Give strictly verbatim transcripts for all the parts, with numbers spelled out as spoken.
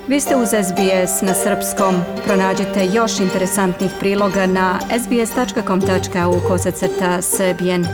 Vi ste uz S B S na srpskom. Pronađite još interesantnih priloga na sbs.com.au kosacrta srbijen.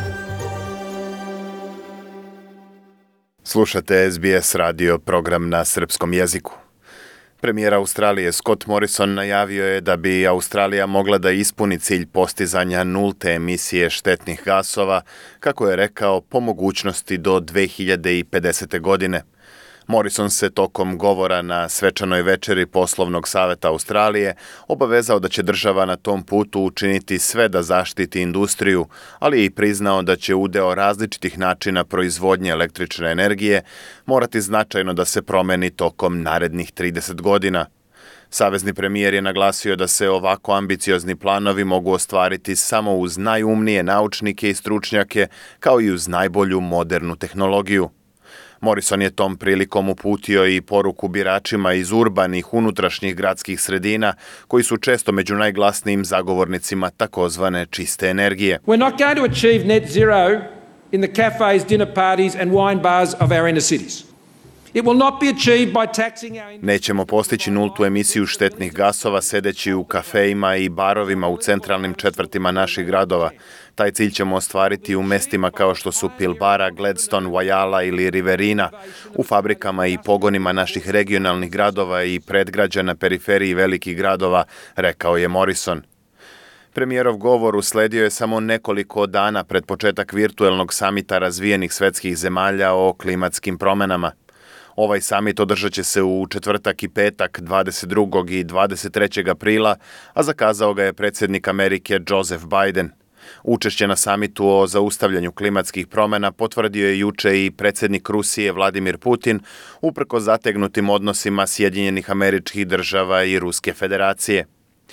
Slušate S B S radio program na srpskom jeziku. Premijer Australije Scott Morrison najavio je da bi Australija mogla da ispuni cilj postizanja nulte emisije štetnih gasova, kako je rekao, po mogućnosti do dve hiljade pedesete. godine. Morrison se tokom govora na svečanoj večeri poslovnog saveta Australije obavezao da će država na tom putu učiniti sve da zaštiti industriju, ali je i priznao da će udeo različitih načina proizvodnje električne energije morati značajno da se promeni tokom narednih trideset godina. Savezni premijer je naglasio da se ovako ambiciozni planovi mogu ostvariti samo uz najumnije naučnike i stručnjake, kao i uz najbolju modernu tehnologiju. Morrison je tom prilikom uputio i poruku biračima iz urbanih unutrašnjih gradskih sredina, koji su često među najglasnijim zagovornicima takozvane čiste energije. We're not going to achieve net zero in the cafes, dinner parties and wine bars of our inner cities. It will not be achieved by taxing our... Nećemo postići nultu emisiju štetnih gasova sedeći u kafejima i barovima u centralnim četvrtima naših gradova. Taj cilj ćemo ostvariti u mestima kao što su Pilbara, Gladstone, Whyalla ili Riverina, u fabrikama i pogonima naših regionalnih gradova i predgrađa na periferiji velikih gradova, rekao je Morrison. Premijerov govor usledio je samo nekoliko dana pred početak virtuelnog samita razvijenih svetskih zemalja o klimatskim promenama. Ovaj samit održat će se u četvrtak i petak dvadeset drugog i dvadeset trećeg aprila, a zakazao ga je predsjednik Amerike Joseph Biden. Učešće na samitu o zaustavljanju klimatskih promjena potvrdio je juče i predsjednik Rusije Vladimir Putin, uprkos zategnutim odnosima Sjedinjenih Američkih Država i Ruske Federacije.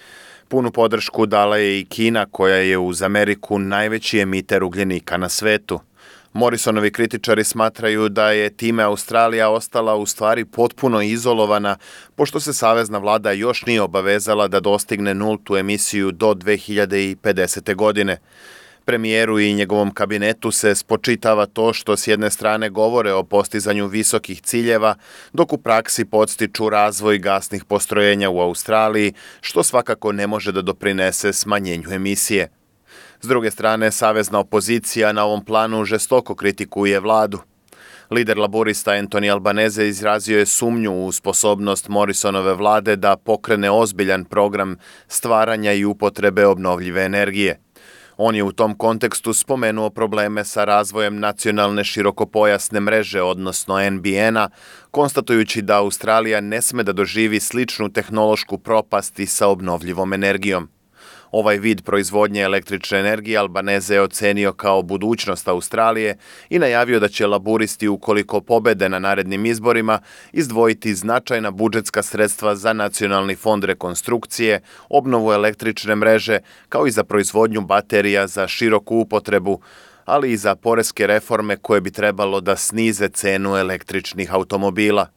Punu podršku dala je i Kina, koja je uz Ameriku najveći emiter ugljenika na svetu. Morrisonovi kritičari smatraju da je time Australija ostala u stvari potpuno izolovana, pošto se savezna vlada još nije obavezala da dostigne nultu emisiju do dve hiljade pedesete. godine. Premijeru i njegovom kabinetu se spočitava to što s jedne strane govore o postizanju visokih ciljeva, dok u praksi podstiču razvoj gasnih postrojenja u Australiji, što svakako ne može da doprinese smanjenju emisije. S druge strane, savezna opozicija na ovom planu žestoko kritikuje vladu. Lider laborista Anthony Albanese izrazio je sumnju u sposobnost Morrisonove vlade da pokrene ozbiljan program stvaranja i upotrebe obnovljive energije. On je u tom kontekstu spomenuo probleme sa razvojem nacionalne širokopojasne mreže, odnosno N B N-a, konstatujući da Australija ne sme da doživi sličnu tehnološku propast i sa obnovljivom energijom. Ovaj vid proizvodnje električne energije Albanese je ocenio kao budućnost Australije i najavio da će laburisti, ukoliko pobede na narednim izborima, izdvojiti značajna budžetska sredstva za Nacionalni fond rekonstrukcije, obnovu električne mreže, kao i za proizvodnju baterija za široku upotrebu, ali i za poreske reforme koje bi trebalo da snize cenu električnih automobila.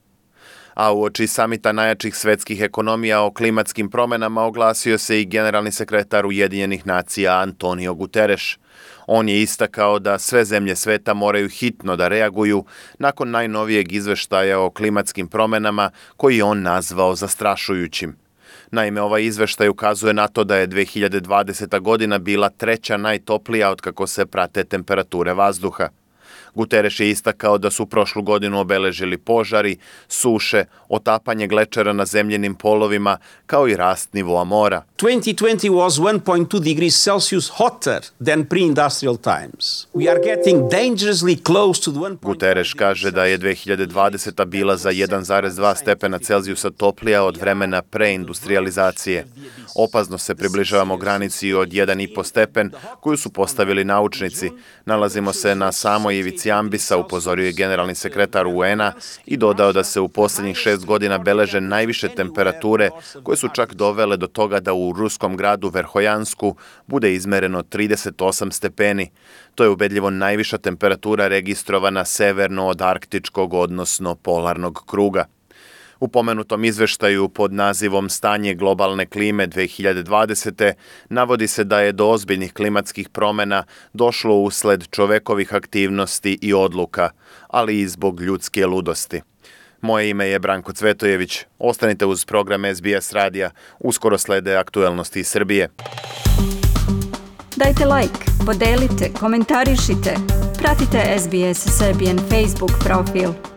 A uoči samita najjačih svetskih ekonomija o klimatskim promjenama oglasio se i generalni sekretar Ujedinjenih nacija Antonio Guterres. On je istakao da sve zemlje sveta moraju hitno da reaguju nakon najnovijeg izveštaja o klimatskim promjenama, koji je on nazvao zastrašujućim. Naime, ovaj izveštaj ukazuje na to da je dve hiljade dvadeseta. godina bila treća najtoplija otkako se prate temperature vazduha. Guterres je istakao da su prošlu godinu obeležili požari, suše, otapanje glečera na zemljenim polovima, kao i rast nivoa mora. twenty twenty was one point two degrees Celsius hotter than pre-industrial times. We are getting dangerously close to the one point two. Guterres kaže da je dve hiljade dvadeseta. bila za jedan zarez dva stepena Celzijusa toplija od vremena preindustrializacije. Opazno se približavamo granici od jedan i po stepen koju su postavili naučnici. Nalazimo se na samoj ivici ambisa, upozorio je generalni sekretar U N-a i dodao da se u posljednjih šest godina beleže najviše temperature koje su čak dovele do toga da u ruskom gradu Verhojansku bude izmereno trideset osam stepeni. To je ubedljivo najviša temperatura registrovana severno od arktičkog, odnosno polarnog kruga. U pomenutom izveštaju pod nazivom Stanje globalne klime dve hiljade dvadesete. navodi se da je do ozbiljnih klimatskih promjena došlo usled čovekovih aktivnosti i odluka, ali i zbog ljudske ludosti. Moje ime je Branko Cvetojević. Ostanite uz program S B S radija. Uskoro slede aktuelnosti iz Srbije. Dajte like, podelite, komentarišite. Pratite S B S Serbian Facebook profil.